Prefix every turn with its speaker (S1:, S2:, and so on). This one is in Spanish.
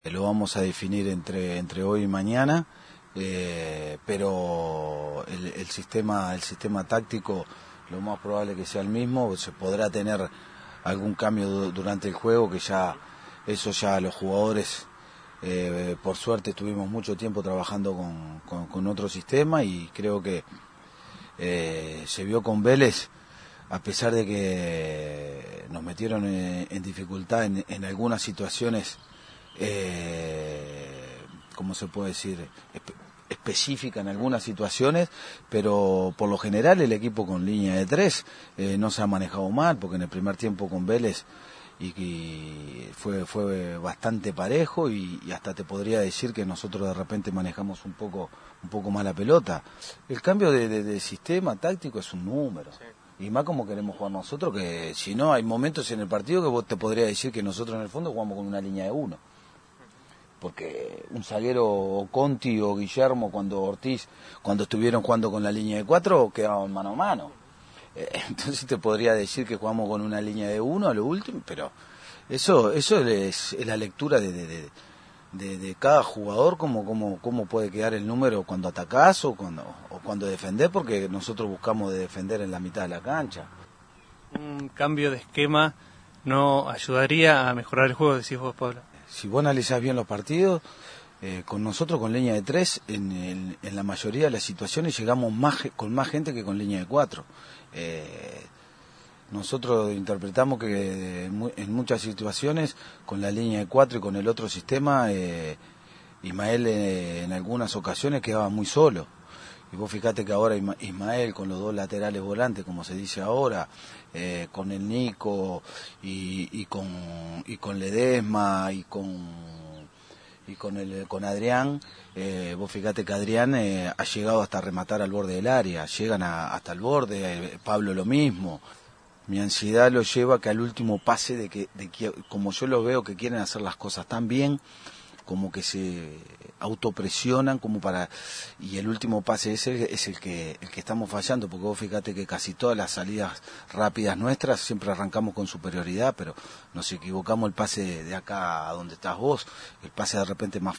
S1: Lo vamos a definir entre hoy y mañana, pero el sistema táctico lo más probable que sea el mismo. Se podrá tener algún cambio durante el juego, que ya los jugadores, por suerte tuvimos mucho tiempo trabajando con otro sistema, y creo que se vio con Vélez, a pesar de que nos metieron en dificultad en algunas situaciones, ¿cómo se puede decir? Específica en algunas situaciones, pero por lo general el equipo con línea de tres no se ha manejado mal, porque en el primer tiempo con Vélez y fue bastante parejo, y hasta te podría decir que nosotros de repente manejamos un poco más la pelota. El cambio de sistema táctico es un número. Sí. Y más como queremos jugar nosotros, que si no, hay momentos en el partido que vos te podría decir que nosotros en el fondo jugamos con una línea de uno. Porque un zaguero, o Conti o Guillermo, Ortiz, cuando estuvieron jugando con la línea de cuatro, quedaban mano a mano. Entonces te podría decir que jugamos con una línea de uno a lo último, pero eso es la lectura de cada jugador, cómo puede quedar el número cuando atacás o cuando defendés, porque nosotros buscamos de defender en la mitad de la cancha.
S2: ¿Un cambio de esquema no ayudaría a mejorar el juego, decís vos, Pablo?
S1: Si vos analizás bien los partidos, con nosotros con línea de tres, en la mayoría de las situaciones llegamos con más gente que con línea de cuatro. Nosotros interpretamos que en muchas situaciones con la línea de cuatro y con el otro sistema, Ismael en algunas ocasiones quedaba muy solo. Y vos fíjate que ahora Ismael, con los dos laterales volantes, como se dice ahora, con el Nico y con Ledesma y con Adrián, vos fíjate que Adrián ha llegado hasta rematar al borde del área, llegan hasta el borde, Pablo lo mismo. Mi ansiedad lo lleva que al último pase, de que como yo lo veo, que quieren hacer las cosas tan bien, como que se autopresionan y el último pase ese es el que estamos fallando, porque vos fíjate que casi todas las salidas rápidas nuestras siempre arrancamos con superioridad, pero nos equivocamos el pase de acá a donde estás vos, el pase de repente más